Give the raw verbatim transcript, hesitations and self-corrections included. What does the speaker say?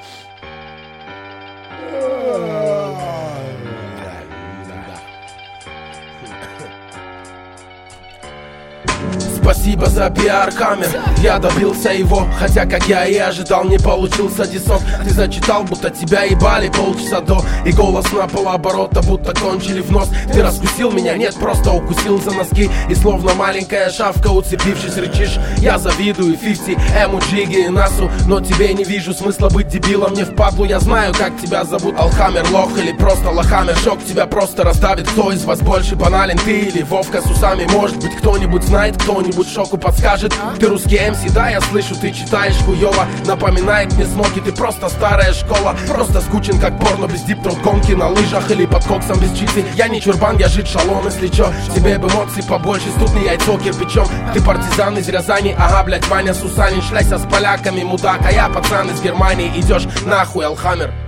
Спасибо за пиар, Хаммер, я добился его. Хотя, как я и ожидал, не получился десок. Ты зачитал, будто тебя ебали полчаса до. И голос на полоборота, будто кончили в нос. Ты раскусил меня, нет, просто укусил за носки. И словно маленькая шавка, уцепившись, рычишь. Я завидую фифти, Эму, Джиги и Насу. Но тебе не вижу смысла быть дебилом, не впадлу. Я знаю, как тебя зовут, Алхаммер, лох или просто Лохаммер. Шок тебя просто раздавит. Кто из вас больше банален, ты или Вовка с усами? Может быть, кто-нибудь знает, кто-нибудь шоку подскажет. Ты русский эм си, да, я слышу, ты читаешь хуёво. Напоминает мне смоки, ты просто старая школа. Просто скучен, как порно без диптроп, гонки на лыжах или под коксом без читы. Я не чурбан, я жить шалом, если чё. Тебе бы эмоций побольше, стукни яйцо кирпичом. Ты партизан из Рязани, ага, блять, Ваня Сусанин. Шляйся с поляками, мудак, а я пацан из Германии. Идешь нахуй, Алхаммер.